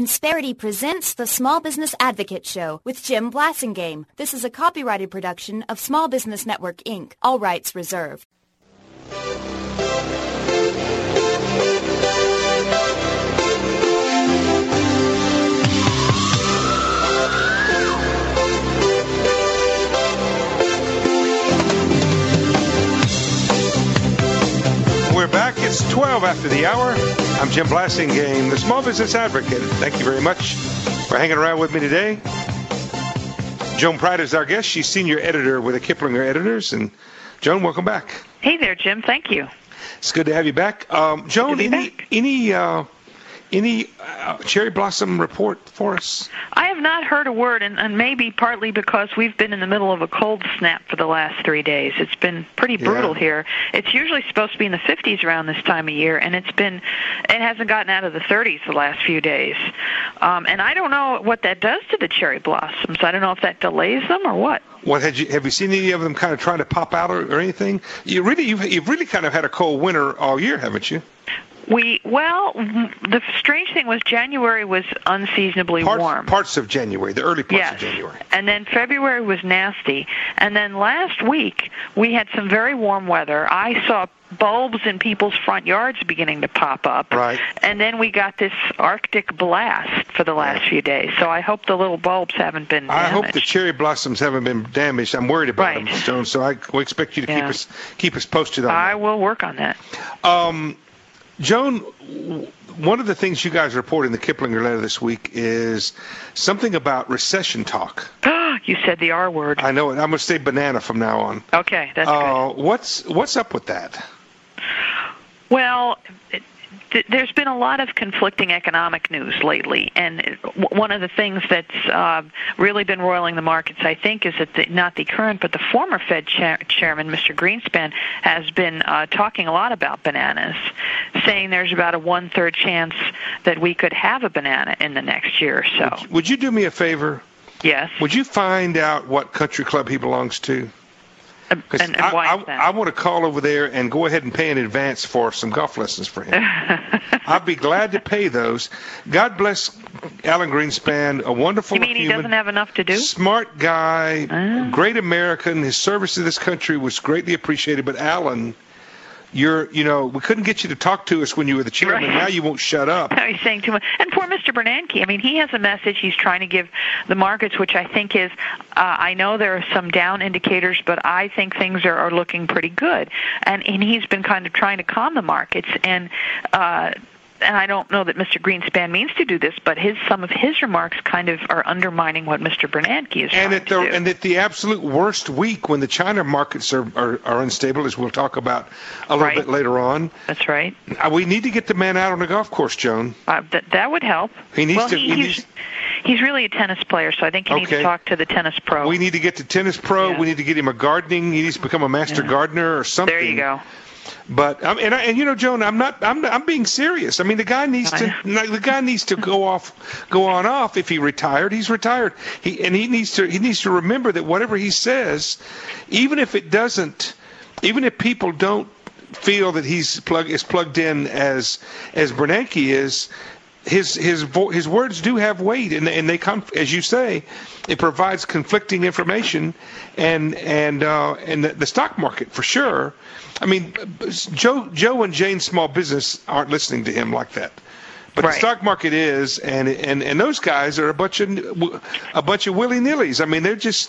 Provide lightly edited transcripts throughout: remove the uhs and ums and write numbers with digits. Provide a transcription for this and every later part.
Insperity presents the Small Business Advocate Show with Jim Blasingame. This is a copyrighted production of Small Business Network, Inc. All rights reserved. We're back. It's 12 after the hour. I'm Jim Blasingame, the Small Business Advocate. Thank you very much for hanging around with me today. Joan Pratt is our guest. She's senior editor with the Kiplinger Editors. And Joan, welcome back. Hey there, Jim. Thank you. It's good to have you back. Joan, any cherry blossom report for us? I have not heard a word, and maybe partly because we've been in the middle of a cold snap for the last 3 days. It's been pretty brutal here. It's usually supposed to be in the 50s around this time of year, and it hasn't gotten out of the 30s the last few days. And I don't know what that does to the cherry blossoms. I don't know if that delays them or what. Have you seen any of them kind of trying to pop out or anything? You've really kind of had a cold winter all year, haven't you? The strange thing was January was unseasonably warm. Parts of January, the early parts of January. And then February was nasty. And then last week, we had some very warm weather. I saw bulbs in people's front yards beginning to pop up. Right. And then we got this Arctic blast for the last few days. So I hope the little bulbs haven't been damaged. I hope the cherry blossoms haven't been damaged. I'm worried about them, Joan, so we expect you to keep us posted on that. I will work on that. Joan, one of the things you guys report in the Kiplinger letter this week is something about recession talk. You said the R word. I know it. I'm going to say banana from now on. Okay, that's good. What's up with that? Well, there's been a lot of conflicting economic news lately, and one of the things that's really been roiling the markets, I think, is that not the current, but the former Fed chairman, Mr. Greenspan, has been talking a lot about bananas, saying there's about a 1/3 chance that we could have a banana in the next year or so. Would you do me a favor? Yes. Would you find out what country club he belongs to? And why is that? I want to call over there and go ahead and pay in advance for some golf lessons for him. I'd be glad to pay those. God bless Alan Greenspan, a wonderful human. You mean he doesn't have enough to do? Smart guy, great American. His service to this country was greatly appreciated. But Alan, we couldn't get you to talk to us when you were the chairman. Right. Now you won't shut up. He's saying too much. And poor Mr. Bernanke, I mean, he has a message he's trying to give the markets, which I think is, I know there are some down indicators, but I think things are looking pretty good. And he's been kind of trying to calm the markets. And I don't know that Mr. Greenspan means to do this, but some of his remarks kind of are undermining what Mr. Bernanke is trying to do. And at the absolute worst week when the China markets are unstable, as we'll talk about a little bit later on. That's right. We need to get the man out on the golf course, Joan. That would help. He's really a tennis player, so I think he needs to talk to the tennis pro. We need to get to tennis pro. Yeah. We need to get him a gardening. He needs to become a master gardener or something. There you go. But Joan, I'm being serious. I mean, the guy needs to go on off. If he retired, he's retired. He needs to remember that whatever he says, even if people don't feel that he's plugged in as Bernanke is, his words do have weight, and they come, as you say, it provides conflicting information, and the stock market for sure. I mean, Joe and Jane's small business aren't listening to him like that, but the stock market is, and those guys are a bunch of willy-nillys. I mean, they're just.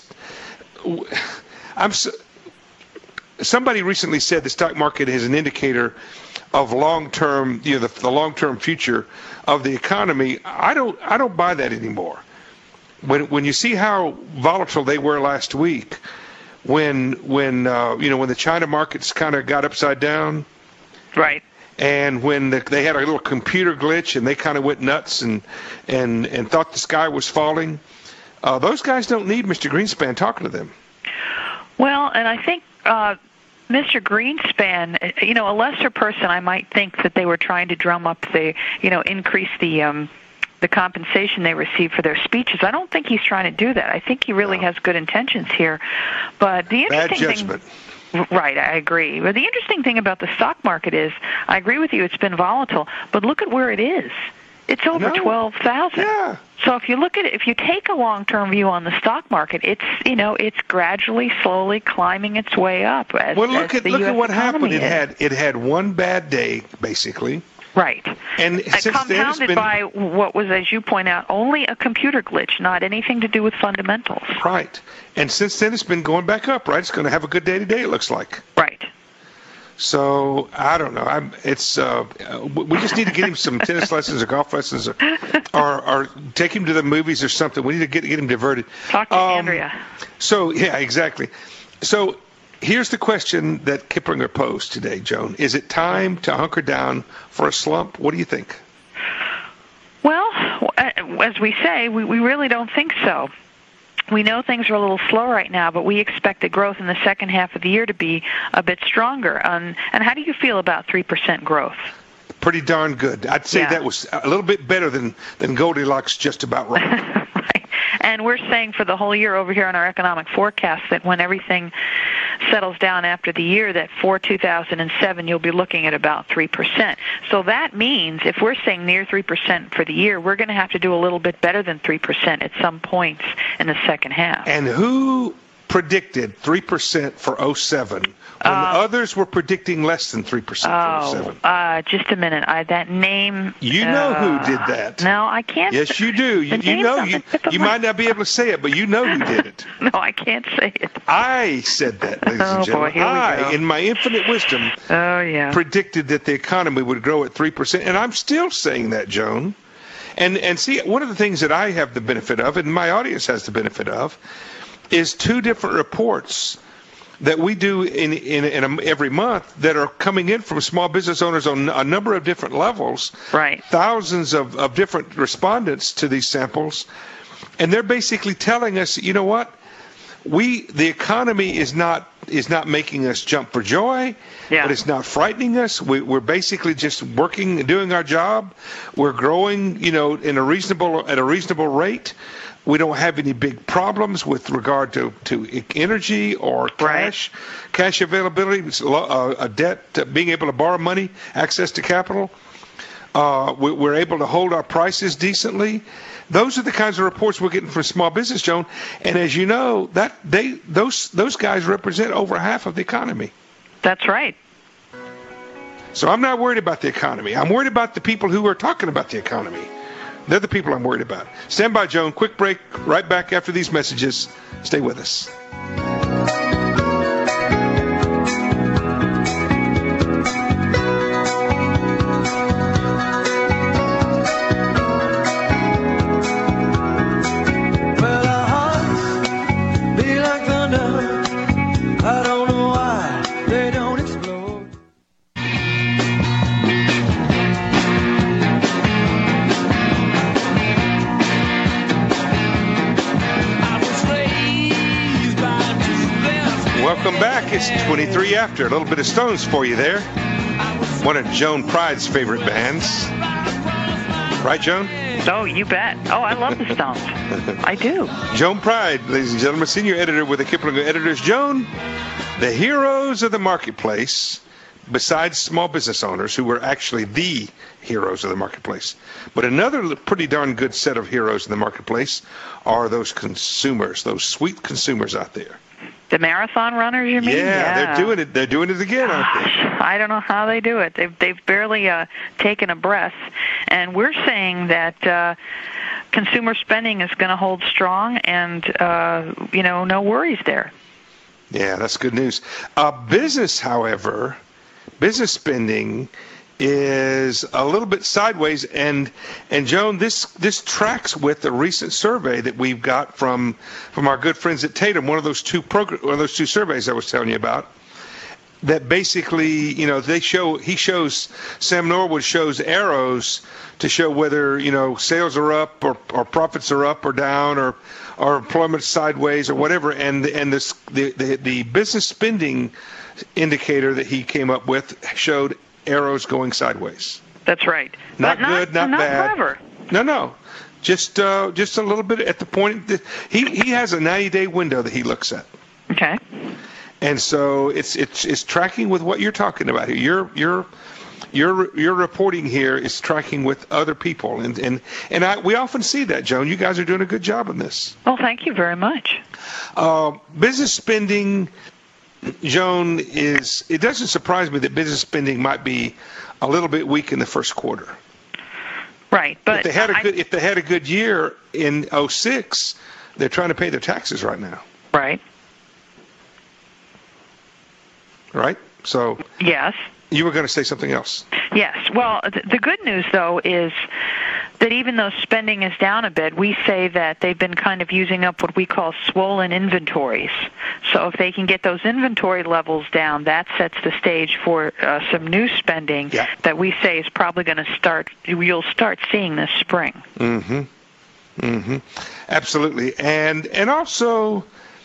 Somebody recently said the stock market is an indicator of long-term, the long-term future of the economy. I don't buy that anymore. When you see how volatile they were last week, when the China markets kind of got upside down, right? And when they had a little computer glitch and they kind of went nuts and thought the sky was falling, those guys don't need Mr. Greenspan talking to them. Well, and I think Mr. Greenspan, a lesser person, I might think that they were trying to drum up increase the compensation they receive for their speeches. I don't think he's trying to do that. I think he really has good intentions here. But the interesting bad judgment. Right, I agree. But the interesting thing about the stock market is, I agree with you, it's been volatile, but look at where it is. It's over 12,000. Yeah. So if you look at it, if you take a long-term view on the stock market, it's gradually, slowly climbing its way up. Look at what happened. It had one bad day, basically. Right. And since compounded by what was, as you point out, only a computer glitch, not anything to do with fundamentals. Right. And since then, it's been going back up, right? It's going to have a good day today, it looks like. Right. So, I don't know. We just need to get him some tennis lessons or golf lessons or take him to the movies or something. We need to get him diverted. Talk to Andrea. So, yeah, exactly. So, here's the question that Kiplinger posed today, Joan. Is it time to hunker down for a slump? What do you think? Well, as we say, we really don't think so. We know things are a little slow right now, but we expect the growth in the second half of the year to be a bit stronger. And how do you feel about 3% growth? Pretty darn good. I'd say that was a little bit better than Goldilocks just about right. Right. And we're saying for the whole year over here on our economic forecast that when everything settles down after the year, that for 2007 you'll be looking at about 3%. So that means if we're saying near 3% for the year, we're going to have to do a little bit better than 3% at some points in the second half. And who predicted 3% for 07 when others were predicting less than 3% for 07? Just a minute. That name... You know who did that. No, I can't. Yes, you do. You know. You might not be able to say it, but you know who did it. No, I can't say it. I said that, ladies and gentlemen. Boy, here we go. In my infinite wisdom, predicted that the economy would grow at 3%. And I'm still saying that, Joan. And see, one of the things that I have the benefit of, and my audience has the benefit of, is two different reports that we do in every month that are coming in from small business owners on a number of different levels. Right. Thousands of different respondents to these samples. And they're basically telling us, you know what? The economy is not making us jump for joy, but it's not frightening us. We're basically just working and doing our job. We're growing, at a reasonable rate. We don't have any big problems with regard to energy or cash availability, a debt, being able to borrow money, access to capital. We're able to hold our prices decently. Those are the kinds of reports we're getting from small business, Joan. And as you know, those guys represent over half of the economy. That's right. So I'm not worried about the economy. I'm worried about the people who are talking about the economy. They're the people I'm worried about. Stand by, Joan. Quick break. Right back after these messages. Stay with us. Welcome back. It's 23 after. A little bit of Stones for you there. One of Joan Pride's favorite bands. Right, Joan? Oh, you bet. Oh, I love the Stones. I do. Joan Pride, ladies and gentlemen, senior editor with the Kiplinger Editors. Joan, the heroes of the marketplace, besides small business owners, who were actually the heroes of the marketplace. But another pretty darn good set of heroes in the marketplace are those consumers, those sweet consumers out there. The marathon runners, you mean? Yeah, they're doing it. They're doing it again, aren't they? I don't know how they do it. They've barely taken a breath, and we're saying that consumer spending is going to hold strong, and no worries there. Yeah, that's good news. Business, however, business spending is a little bit sideways, and Joan, this tracks with the recent survey that we've got from our good friends at Tatum, one of those two surveys I was telling you about. That basically, Sam Norwood shows arrows to show whether sales are up or profits are up or down or employment sideways or whatever, and the business spending indicator that he came up with showed arrows going sideways. That's right. Not good, not bad. Forever. No. Just a little bit at the point that he has a 90-day window that he looks at. Okay. And so it's tracking with what you're talking about here. your reporting here is tracking with other people, and we often see that, Joan. You guys are doing a good job on this. Well, thank you very much. Business spending, Joan, it doesn't surprise me that business spending might be a little bit weak in the first quarter. Right, but if they had a good year in 2006, they're trying to pay their taxes right now. Right. Right? So yes. You were going to say something else. Yes. Well, the good news, though, is that even though spending is down a bit, we say that they've been kind of using up what we call swollen inventories. So if they can get those inventory levels down, that sets the stage for some new spending that we say is probably going to you'll start seeing this spring. Mm-hmm. Mm-hmm. Absolutely. And also,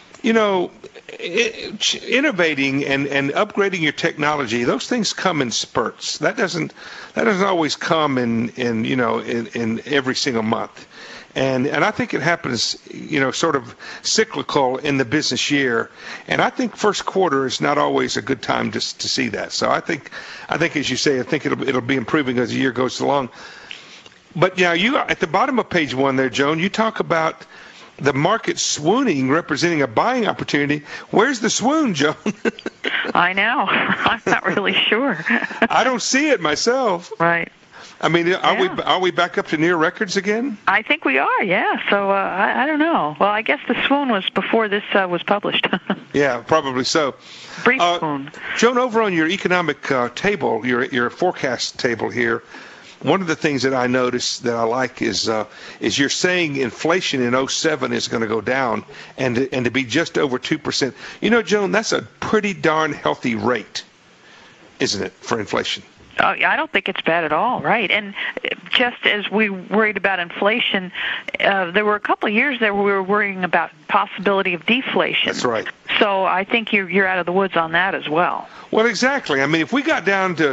innovating and upgrading your technology, those things come in spurts. That doesn't always come in every single month. And I think it happens, sort of cyclical in the business year. And I think first quarter is not always a good time to see that. So I think as you say, I think it'll be improving as the year goes along. But now you at the bottom of page 1 there, Joan, you talk about the market swooning, representing a buying opportunity. Where's the swoon, Joan? I know. I'm not really sure. I don't see it myself. Right. I mean, are we back up to near records again? I think we are, yeah. So I don't know. Well, I guess the swoon was before this was published. Yeah, probably so. Brief swoon. Joan, over on your economic table, your forecast table here, one of the things that I noticed that I like is you're saying inflation in 2007 is going to go down and to be just over 2%. Joan, that's a pretty darn healthy rate, isn't it, for inflation? I don't think it's bad at all, right? And just as we worried about inflation, there were a couple of years there where we were worrying about possibility of deflation. That's right. So I think you're out of the woods on that as well. Well, exactly. I mean, if we got down to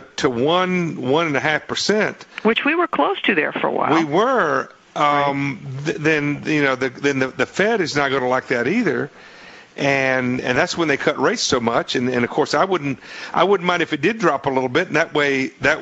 1.5%, which we were close to there for a while, we were. Then the Fed is not going to like that either. And that's when they cut rates so much, and of course I wouldn't mind if it did drop a little bit, and that way that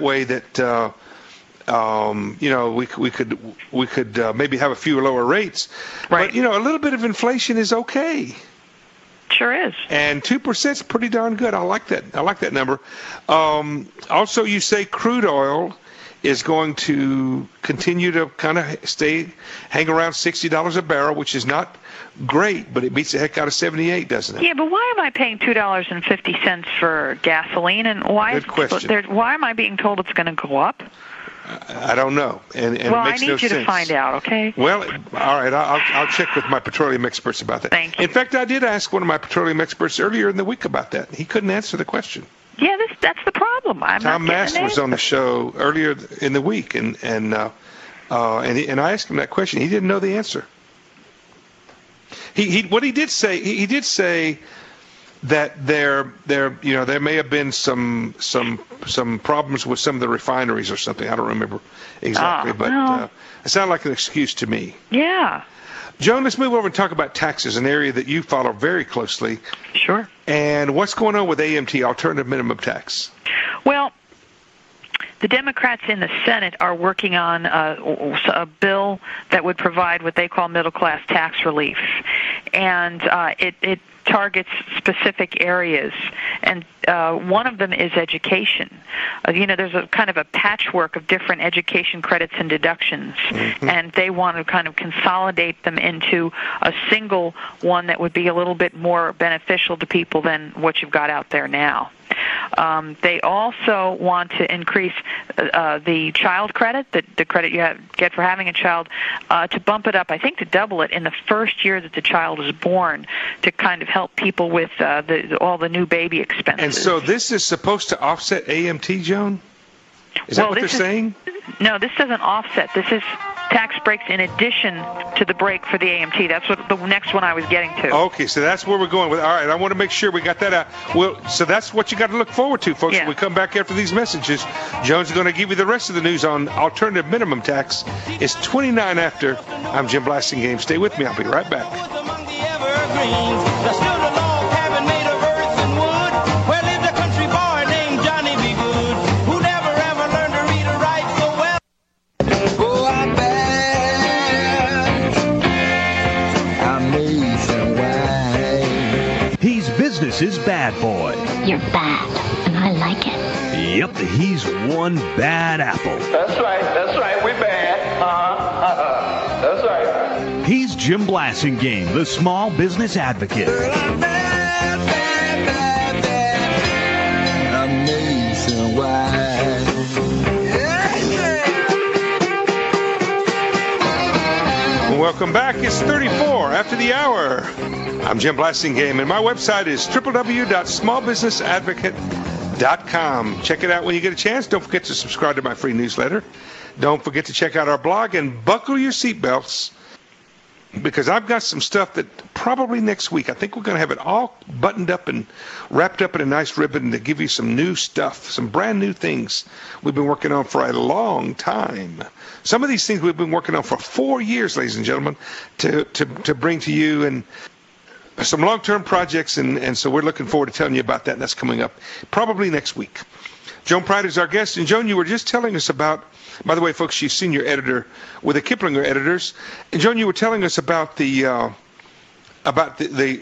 we could maybe have a few lower rates, right. But a little bit of inflation is okay. Sure is. And 2% is pretty darn good. I like that number. Also, you say crude oil is going to continue to kind of hang around $60 a barrel, which is not great, but it beats the heck out of 78, doesn't it? Yeah, but why am I paying $2.50 for gasoline, and why am I being told it's going to go up? I don't know, and well, it makes I need no you sense. to find out, okay? Well, all right, I'll check with my petroleum experts about that. Thank you. In fact, I did ask one of my petroleum experts earlier in the week about that. He couldn't answer the question. Yeah, that's the problem. Tom Mast was on the show earlier in the week, and I asked him that question. He didn't know the answer. He did say that there may have been some problems with some of the refineries or something. I don't remember exactly, but it sounded like an excuse to me. Yeah. Joan, let's move over and talk about taxes, an area that you follow very closely. Sure. And what's going on with AMT, alternative minimum tax? Well, the Democrats in the Senate are working on a bill that would provide what they call middle-class tax relief. And it targets specific areas, and one of them is education. There's a kind of a patchwork of different education credits and deductions, and they want to kind of consolidate them into a single one that would be a little bit more beneficial to people than what you've got out there now. They also want to increase the child credit, the credit you get for having a child, to bump it up, I think to double it in the first year that the child is born, to kind of help people with all the new baby expenses. And so this is supposed to offset AMT, Joan? Is that what they're saying? No, this doesn't offset. This is tax breaks in addition to the break for the AMT. That's what the next one I was getting to. Okay, so that's where we're going with. All right, I want to make sure we got that out. Well, so that's what you got to look forward to, folks. Yeah. When we come back after these messages, Joan's going to give you the rest of the news on alternative minimum tax. It's 29 after. I'm Jim Blasingame. Stay with me. I'll be right back. Where lived a country boy named Johnny B. Good, who never Business's bad boy. You're bad, and I like it. Yep, he's one bad apple. That's right, we bad. That's right. He's Jim Blasingame, the small business advocate. Amazing why. Welcome back. It's 34 after the hour. I'm Jim Blasingame, and my website is www.smallbusinessadvocate.com. Check it out when you get a chance. Don't forget to subscribe to my free newsletter. Don't forget to check out our blog and buckle your seatbelts, because I've got some stuff that probably next week, I think we're going to have it all buttoned up and wrapped up in a nice ribbon to give you some new stuff, some brand new things we've been working on for a long time. Some of these things we've been working on for 4 years, ladies and gentlemen, to bring to you, and some long-term projects, and so we're looking forward to telling you about that, and that's coming up probably next week. Joan Pride is our guest, and Joan, you were just telling us about, by the way, folks, she's senior editor with the Kiplinger editors, and Joan, you were telling us about you're about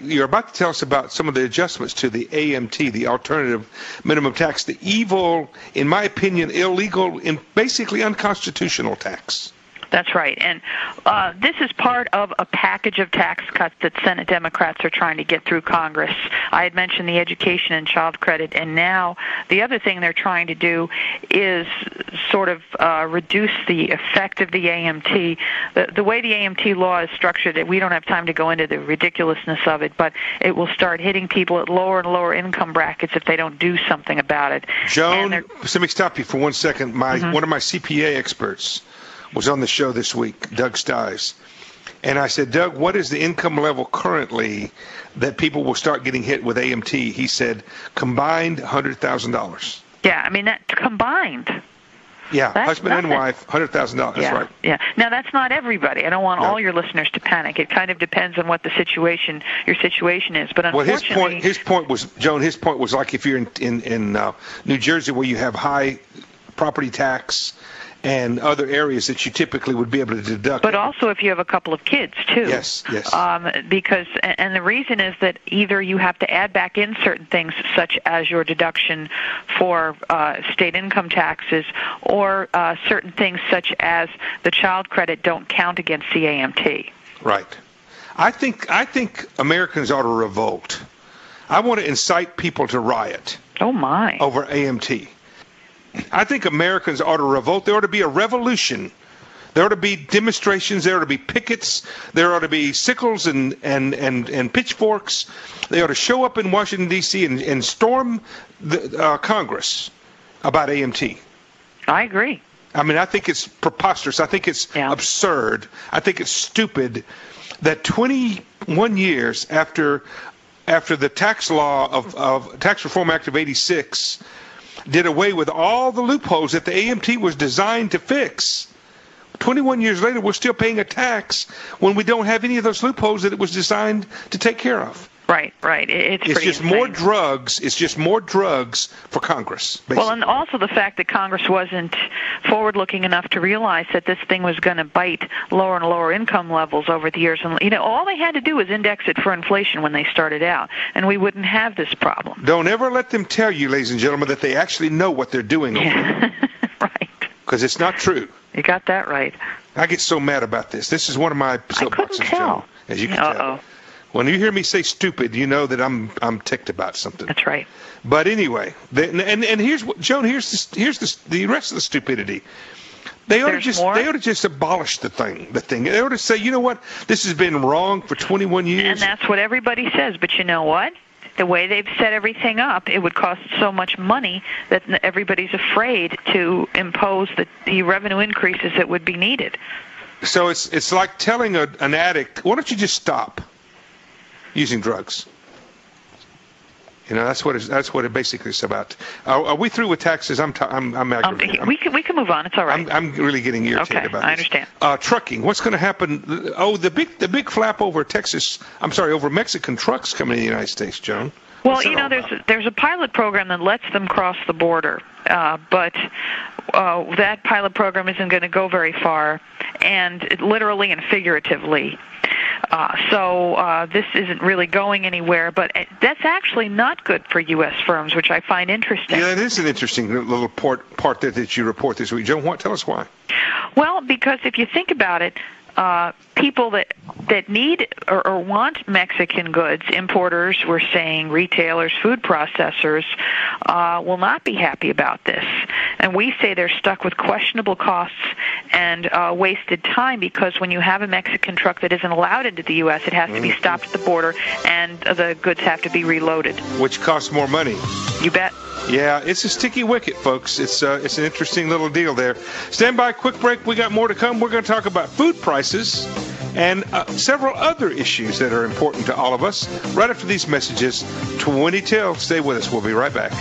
to tell us about some of the adjustments to the AMT, the alternative minimum tax, the evil, in my opinion, illegal, and basically unconstitutional tax. That's right. And this is part of a package of tax cuts that Senate Democrats are trying to get through Congress. I had mentioned the education and child credit, and now the other thing they're trying to do is sort of reduce the effect of the AMT. The way the AMT law is structured, we don't have time to go into the ridiculousness of it, but it will start hitting people at lower and lower income brackets if they don't do something about it. Joan, let me stop you for 1 second. One of my CPA experts was on the show this week, Doug Stives. And I said, Doug, what is the income level currently that people will start getting hit with AMT? He said, combined $100,000. Yeah, I mean, that combined. Yeah, that's husband and wife, $100,000. That's right. Yeah. Now, that's not everybody. I don't want all your listeners to panic. It kind of depends on what your situation is. But unfortunately, well, his point was, Joan, like if you're in New Jersey where you have high property tax and other areas that you typically would be able to deduct. But also if you have a couple of kids, too. Yes. Because the reason is that either you have to add back in certain things, such as your deduction for state income taxes, or certain things such as the child credit don't count against the AMT. Right. I think Americans ought to revolt. I want to incite people to riot. Oh, my. Over AMT. I think Americans ought to revolt. There ought to be a revolution. There ought to be demonstrations. There ought to be pickets. There ought to be sickles and pitchforks. They ought to show up in Washington, D.C. and storm the Congress about AMT. I agree. I mean, I think it's preposterous. I think it's absurd. I think it's stupid that 21 years after the tax law of Tax Reform Act of 86 did away with all the loopholes that the AMT was designed to fix. 21 years later, we're still paying a tax when we don't have any of those loopholes that it was designed to take care of. Right. It's just insane. more drugs. It's just more drugs for Congress. Basically. Well, and also the fact that Congress wasn't forward-looking enough to realize that this thing was going to bite lower and lower income levels over the years. And all they had to do was index it for inflation when they started out, and we wouldn't have this problem. Don't ever let them tell you, ladies and gentlemen, that they actually know what they're doing. Right. Because it's not true. You got that right. I get so mad about this. This is one of my soapboxes, I couldn't tell. As you can tell. When you hear me say stupid, you know that I'm ticked about something. That's right. But anyway, and here's what, Joan. Here's the rest of the stupidity. They ought to just abolish the thing. They ought to say, you know what, this has been wrong for 21 years. And that's what everybody says. But you know what? The way they've set everything up, it would cost so much money that everybody's afraid to impose the revenue increases that would be needed. So it's like telling an addict, why don't you just stop using drugs? That's what it basically is about. Are we through with taxes? I'm aggravated. We can move on. It's all right. I'm really getting irritated about this. I understand. Trucking. What's going to happen? Oh, the big flap over over Mexican trucks coming to the United States, Joan. Well, there's a pilot program that lets them cross the border, but that pilot program isn't going to go very far, and literally and figuratively. So this isn't really going anywhere, but that's actually not good for U.S. firms, which I find interesting. Yeah, it is an interesting little part that you report this week. Joan, tell us why. Well, because if you think about it, people that need or want Mexican goods, importers, we're saying retailers, food processors, will not be happy about this. And we say they're stuck with questionable costs and wasted time, because when you have a Mexican truck that isn't allowed into the U.S., it has to be stopped at the border, and the goods have to be reloaded. Which costs more money. You bet. Yeah, it's a sticky wicket, folks. It's an interesting little deal there. Stand by, quick break. We got more to come. We're going to talk about food prices and several other issues that are important to all of us right after these messages. 20 till. Stay with us. We'll be right back.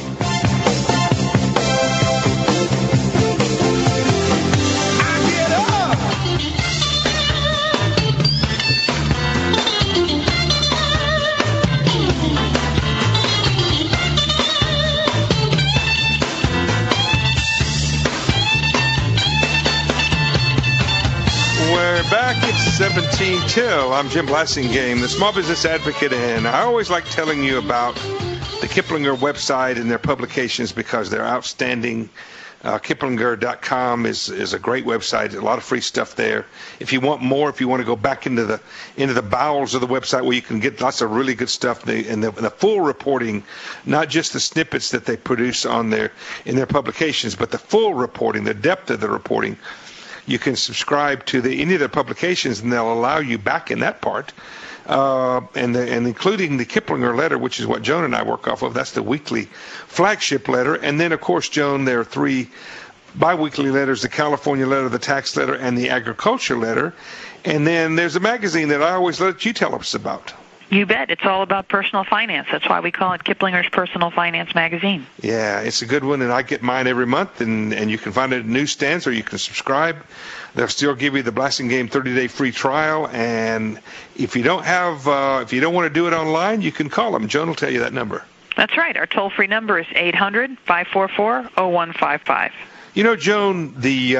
Back at 17 till. I'm Jim Blasingame, the Small Business Advocate, and I always like telling you about the Kiplinger website and their publications because they're outstanding. Kiplinger.com is a great website. A lot of free stuff there. If you want more, if you want to go back into the bowels of the website where you can get lots of really good stuff and the full reporting, not just the snippets that they produce in their publications, but the full reporting, the depth of the reporting. You can subscribe to any of their publications, and they'll allow you back in that part, and including the Kiplinger letter, which is what Joan and I work off of. That's the weekly flagship letter. And then, of course, Joan, there are 3 biweekly letters: the California letter, the tax letter, and the agriculture letter. And then there's a magazine that I always let you tell us about. You bet. It's all about personal finance. That's why we call it Kiplinger's Personal Finance Magazine. Yeah, it's a good one, and I get mine every month, and you can find it at newsstands, or you can subscribe. They'll still give you the Blasingame 30-day free trial, and if you don't want to do it online, you can call them. Joan will tell you that number. That's right. Our toll-free number is 800-544-0155. You know, Joan, the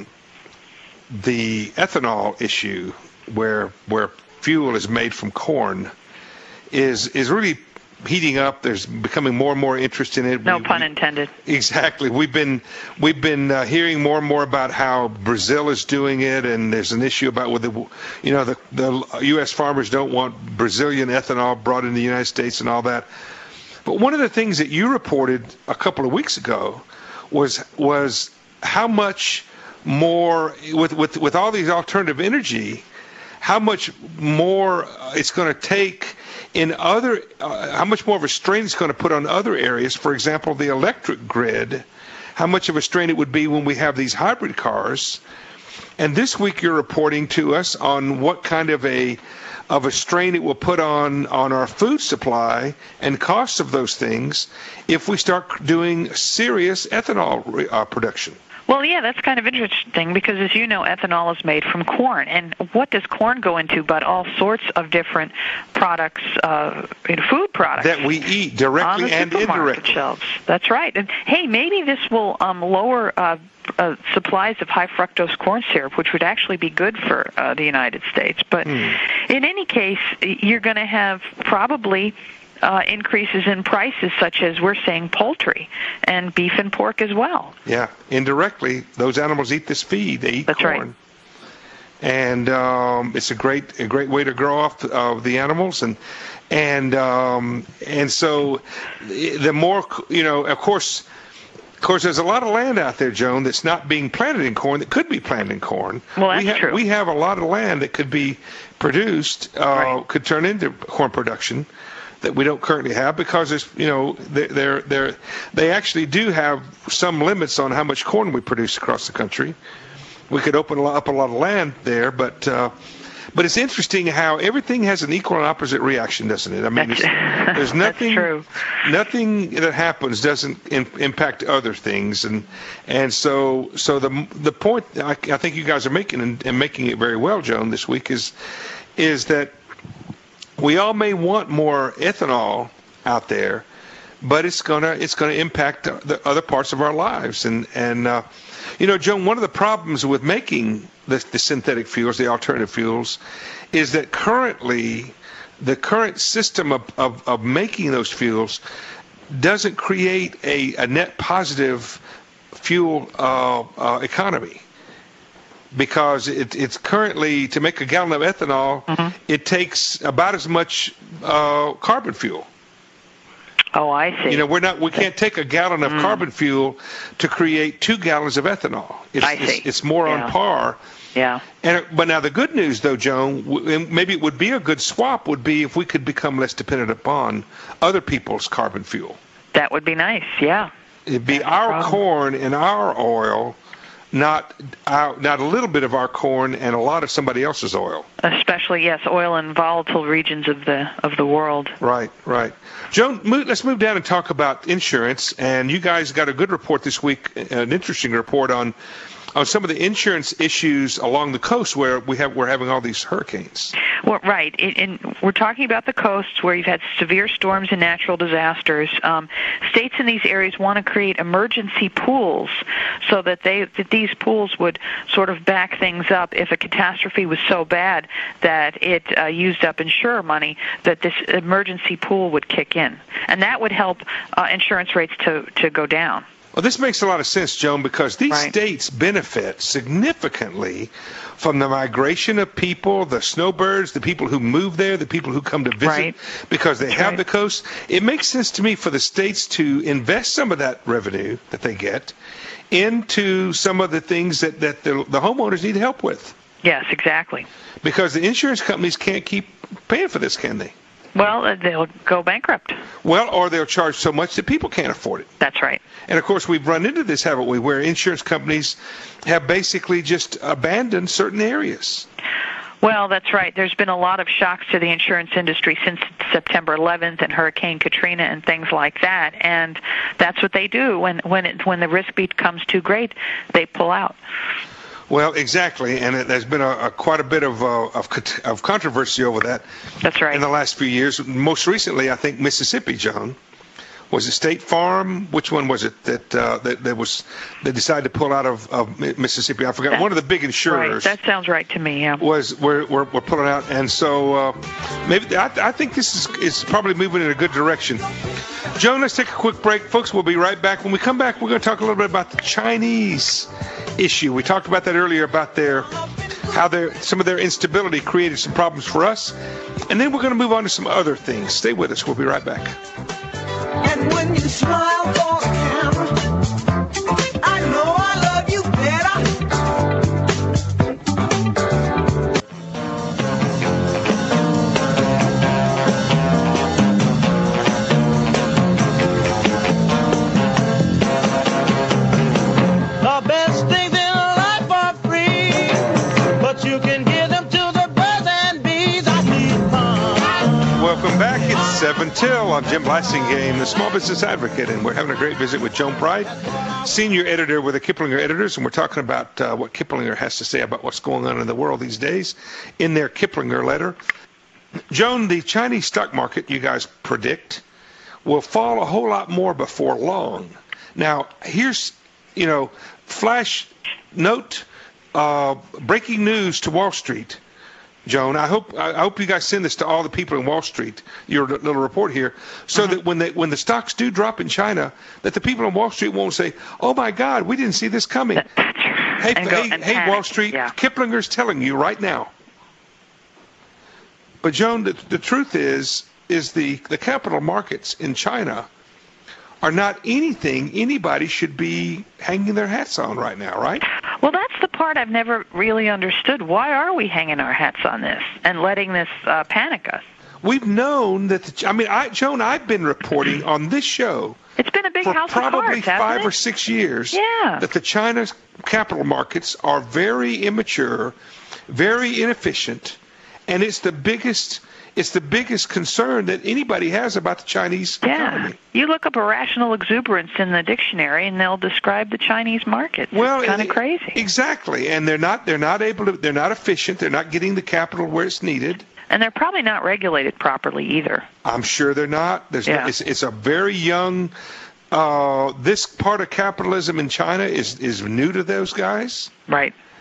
ethanol issue, where fuel is made from corn, is really heating up. There's becoming more and more interest in it. No pun intended. Exactly. We've been hearing more and more about how Brazil is doing it, and there's an issue about whether the U.S. farmers don't want Brazilian ethanol brought into the United States and all that. But one of the things that you reported a couple of weeks ago was how much more with all these alternative energy, how much more it's going to take in other, how much more of a strain it's going to put on other areas. For example, the electric grid, how much of a strain it would be when we have these hybrid cars. And this week you're reporting to us on what kind of a strain it will put on our food supply and costs of those things if we start doing serious ethanol production. Well, yeah, that's kind of interesting because, as you know, ethanol is made from corn. And what does corn go into but all sorts of different products, food products. That we eat directly and indirectly. On the supermarket shelves. That's right. And, hey, maybe this will lower supplies of high fructose corn syrup, which would actually be good for the United States. But in any case, you're going to have probably increases in prices, such as we're saying poultry and beef and pork as well. Yeah, indirectly, those animals eat this feed. They eat That's corn. Right. And it's a great way to grow off the animals, and so the more of course, there's a lot of land out there, Joan, that's not being planted in corn that could be planted in corn. Well, that's true. We have a lot of land that could be produced, could turn into corn production that we don't currently have because they actually do have some limits on how much corn we produce across the country. We could open up a lot of land there, but it's interesting how everything has an equal and opposite reaction, doesn't it? I mean, there's nothing that happens doesn't impact other things, and so the point I think you guys are making and making it very well, Joan, this week is that we all may want more ethanol out there, but it's gonna impact the other parts of our lives. And Joan, one of the problems with making the synthetic fuels, the alternative fuels, is that currently the current system of making those fuels doesn't create a net positive fuel economy, because it's currently, to make a gallon of ethanol, it takes about as much carbon fuel. Oh, I see. You know, we can't take a gallon of carbon fuel to create 2 gallons of ethanol. It's more on par. Yeah. But now the good news, though, Joan, maybe it would be a good swap, would be if we could become less dependent upon other people's carbon fuel. That would be nice, yeah. It'd be our corn and our oil, not a little bit of our corn and a lot of somebody else's oil. Especially, yes, oil in volatile regions of the world. Right. Joan, let's move down and talk about insurance. And you guys got a good report this week, an interesting report on some of the insurance issues along the coast where we're having all these hurricanes. Well, right. And we're talking about the coasts where you've had severe storms and natural disasters. States in these areas want to create emergency pools so that these pools would sort of back things up if a catastrophe was so bad that it used up insurer money, that this emergency pool would kick in. And that would help insurance rates to go down. Well, this makes a lot of sense, Joan, because these states benefit significantly from the migration of people, the snowbirds, the people who move there, the people who come to visit because they have the coast. It makes sense to me for the states to invest some of that revenue that they get into some of the things that the homeowners need help with. Yes, exactly. Because the insurance companies can't keep paying for this, can they? Well, they'll go bankrupt. Well, or they'll charge so much that people can't afford it. That's right. And, of course, we've run into this, haven't we, where insurance companies have basically just abandoned certain areas. Well, that's right. There's been a lot of shocks to the insurance industry since September 11th and Hurricane Katrina and things like that. And that's what they do. When the risk becomes too great, they pull out. Well, exactly, and there's been quite a bit of controversy over that. That's right. In the last few years, most recently, I think Mississippi, Joan, was it State Farm? Which one was it that they decided to pull out of Mississippi? I forgot. One of the big insurers. Right. That sounds right to me. Yeah. We're pulling out, and so maybe I think this is probably moving in a good direction. Joan, let's take a quick break, folks. We'll be right back. When we come back, we're going to talk a little bit about the Chinese issue. We talked about that earlier about how some of their instability created some problems for us, and then we're going to move on to some other things. Stay with us. We'll be right back. And when you smile for the camera, I know I love you better. The best things in life are free, but you can give them to the birds and bees. I need fun. Welcome back. It's 7 till. I'm Jim Blasingame, the Small Business Advocate, and we're having a great visit with Joan Pride, senior editor with the Kiplinger Editors, and we're talking about what Kiplinger has to say about what's going on in the world these days in their Kiplinger letter. Joan, the Chinese stock market, you guys predict, will fall a whole lot more before long. Now, here's, flash note, breaking news to Wall Street. Joan, I hope you guys send this to all the people in Wall Street, your little report here, so that when the stocks do drop in China, that the people on Wall Street won't say, "Oh my God, we didn't see this coming." Hey, Wall Street, Kiplinger's telling you right now. But Joan, the truth is the capital markets in China are not anything anybody should be hanging their hats on right now, right? Well, that's the part I've never really understood. Why are we hanging our hats on this and letting this panic us? We've known that, Joan, I've been reporting on this show it's been a big house for probably of cards, 5 or 6 years that the China's capital markets are very immature, very inefficient, and it's the biggest concern that anybody has about the Chinese economy. You look up irrational exuberance in the dictionary, and they'll describe the Chinese market. Well, it's kind of crazy. Exactly, and they're not efficient. They're not getting the capital where it's needed. And they're probably not regulated properly either. I'm sure they're not. It's a very young. This part of capitalism in China is new to those guys. Right.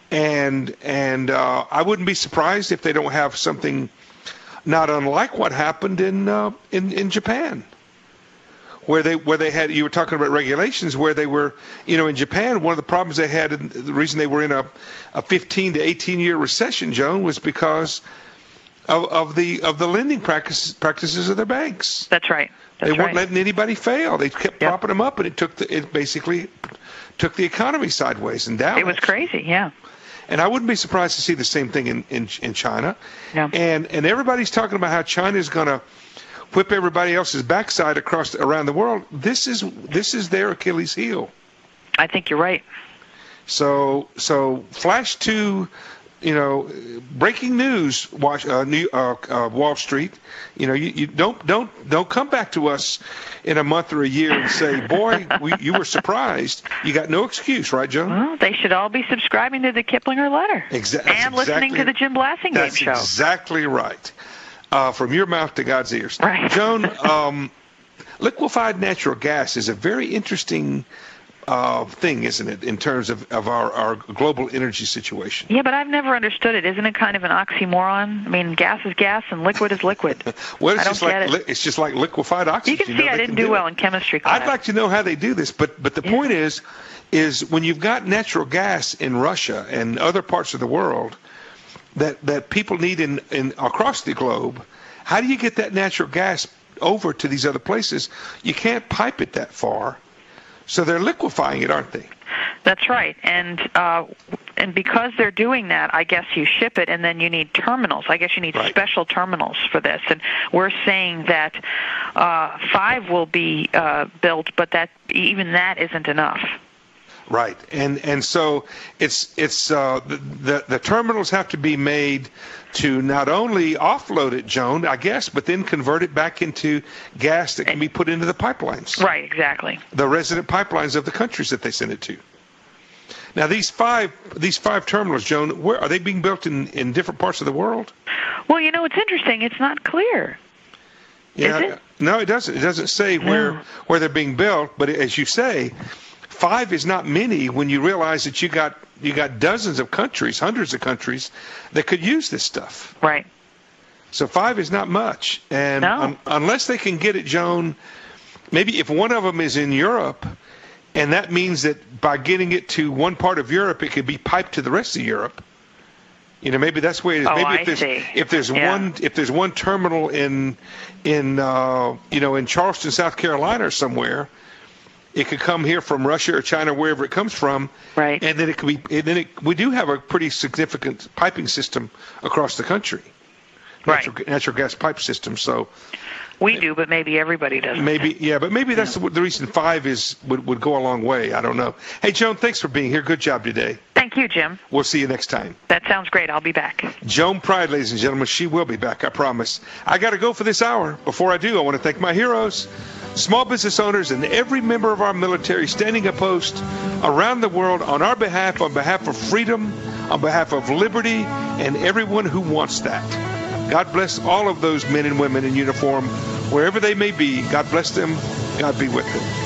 And I wouldn't be surprised if they don't have something not unlike what happened in Japan, where they had, you were talking about regulations, where they were, in Japan, one of the problems they had, and the reason they were in a 15 to 18 year recession, Joan, was because of the lending practices of their banks. That's right. They weren't letting anybody fail. They kept propping them up, and it basically took the economy sideways and down. It was crazy, yeah. And I wouldn't be surprised to see the same thing in China. Yeah. And everybody's talking about how China is going to whip everybody else's backside around the world. This is their Achilles heel. I think you're right. So flash to, breaking news, Wall Street. You don't come back to us in a month or a year and say, boy, you were surprised. You got no excuse, right, Joan? Well, they should all be subscribing to the Kiplinger Letter. And listening to the Jim Blasingame Show. That's exactly right. From your mouth to God's ears. Right. Joan, liquefied natural gas is a very interesting thing, isn't it, in terms of our global energy situation? Yeah, but I've never understood it. Isn't it kind of an oxymoron? I mean, gas is gas and liquid is liquid. Well, it's just like liquefied oxygen. You can see I didn't do well in chemistry class. I'd like to know how they do this, but the point is when you've got natural gas in Russia and other parts of the world that people need in across the globe, how do you get that natural gas over to these other places? You can't pipe it that far. So they're liquefying it, aren't they? That's right. And because they're doing that, I guess you ship it, and then you need terminals. I guess you need special terminals for this. And we're saying that 5 will be built, but even that isn't enough. Right, and so it's the terminals have to be made to not only offload it, Joan, I guess, but then convert it back into gas that can be put into the pipelines. Right, exactly. The resident pipelines of the countries that they send it to. Now, these five terminals, Joan, where are they being built in different parts of the world? Well, it's interesting. It's not clear. Yeah, is it? No, it doesn't. It doesn't say where they're being built, but as you say, 5 is not many when you realize that you got dozens of countries, hundreds of countries that could use this stuff. Right. So 5 is not much, and unless they can get it, Joan, maybe if one of them is in Europe, and that means that by getting it to one part of Europe, it could be piped to the rest of Europe. Maybe that's the way it is. Maybe if there's one terminal in Charleston, South Carolina, or somewhere. It could come here from Russia or China, wherever it comes from, right? And then it could be. And then we do have a pretty significant piping system across the country, natural gas pipe system. So we do, but maybe everybody doesn't. But maybe that's the reason 5 would go a long way. I don't know. Hey, Joan, thanks for being here. Good job today. Thank you, Jim. We'll see you next time. That sounds great. I'll be back. Joan Pride, ladies and gentlemen, she will be back. I promise. I got to go for this hour. Before I do, I want to thank my heroes. Small business owners and every member of our military standing a post around the world on our behalf, on behalf of freedom, on behalf of liberty, and everyone who wants that. God bless all of those men and women in uniform, wherever they may be. God bless them. God be with them.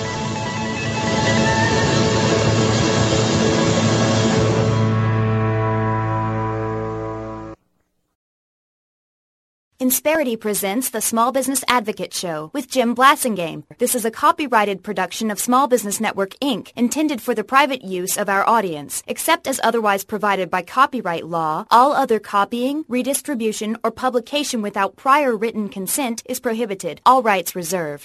Insperity presents the Small Business Advocate Show with Jim Blasingame. This is a copyrighted production of Small Business Network, Inc., intended for the private use of our audience. Except as otherwise provided by copyright law, all other copying, redistribution, or publication without prior written consent is prohibited. All rights reserved.